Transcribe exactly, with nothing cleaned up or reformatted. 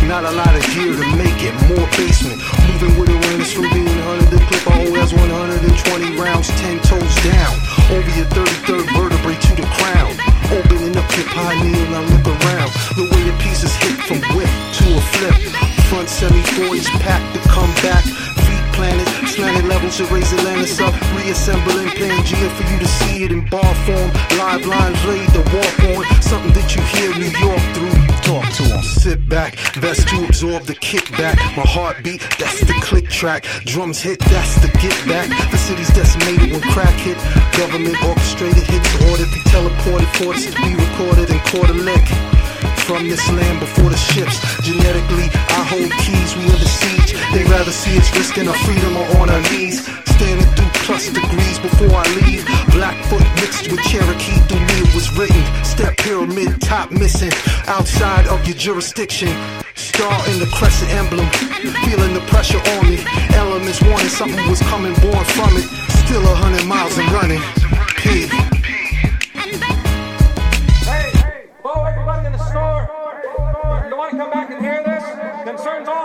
Not a lot of gear to make it, more basement. Moving with a rain, it's from being one hundred. The clip I hold has one hundred twenty rounds, ten toes down. Over your thirty-third vertebrae to the crown. Opening up your pineal, I look around. The way the pieces hit from whip to a flip. Front semi-forties packed to come back. Feet planted, slanted levels to raise Atlantis up. Reassembling Pangea for you to see it in bar form. Live lines laid to walk on. Something that you hear New York through. Talk to them. Sit back, vest to absorb the kickback. My heartbeat, that's the click track. Drums hit, that's the get back. The city's decimated when crack hit. Government orchestrated hits ordered. Be teleported for us to be recorded and caught a lick. From this land before the ships. Genetically, I hold keys, we under siege. They rather see us risking our freedom or on our knees. Standing through plus degrees before I leave. Blackfoot mixed with Cherokee, through me it was written. Step pyramid, top missing. Outside of your jurisdiction. Star in the crescent emblem. Feeling the pressure on me. Elements wanting something was coming born from it. Still a hundred miles and running. P. Everybody in the store, you want to come back and hear this? Concerns all